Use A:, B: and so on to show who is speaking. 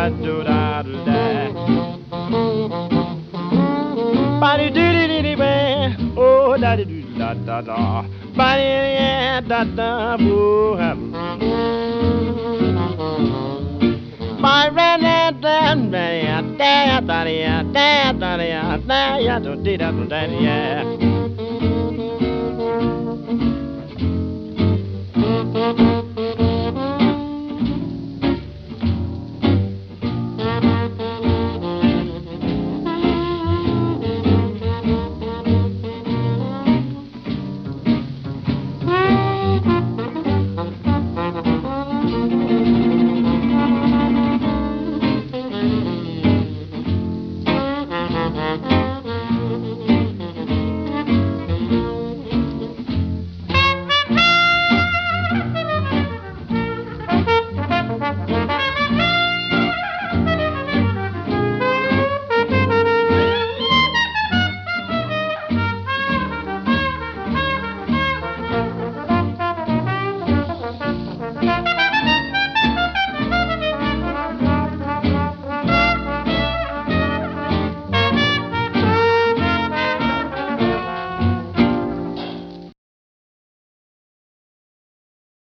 A: da do da do da. Body doo doo doo doo ba. Oh da doo da da da. Body yeah da da boo ha. My red and dan da da da da da da da da da da da da da.